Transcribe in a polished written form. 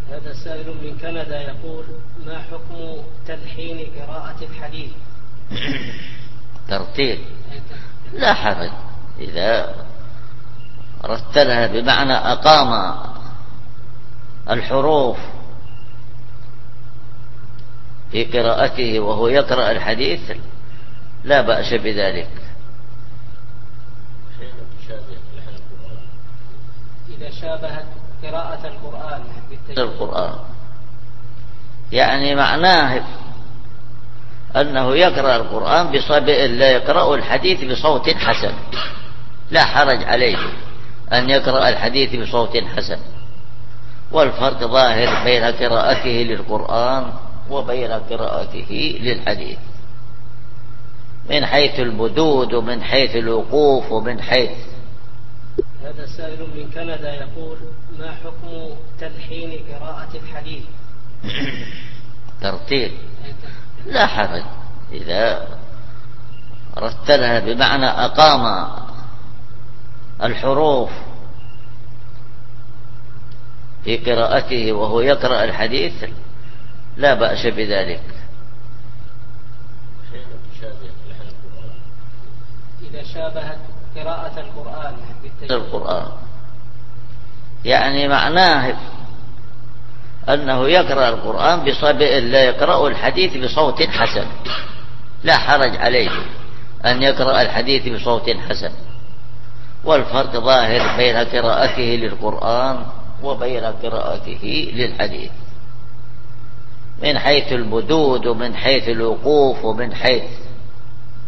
هذا سائل من كندا يقول: ما حكم تلحين قراءة الحديث؟ ترتيل لا حرج، إذا رتلها بمعنى أقام الحروف في قراءته وهو يقرأ الحديث لا بأس بذلك. إذا شابهت قراءة القرآن يعني معناه أنه يقرأ القرآن لا يقرأ الحديث بصوت حسن، لا حرج عليه أن يقرأ الحديث بصوت حسن، والفرق ظاهر بين قراءته للقرآن وبين قراءته للحديث من حيث البدود ومن حيث الوقوف ومن حيث. هذا سائل من كندا يقول: ما حكم تلحين قراءة الحديث؟ ترتيل لا حرج، إذا رتلها بمعنى أقام الحروف في قراءته وهو يقرأ الحديث لا بأس بذلك. إذا شابهت قراءة القرآن يعني معناه أنه يقرأ القرآن لا يقرأ الحديث بصوت حسن، لا حرج عليه أن يقرأ الحديث بصوت حسن، والفرق ظاهر بين قراءته للقرآن وبين قراءته للحديث من حيث البدود ومن حيث الوقوف ومن حيث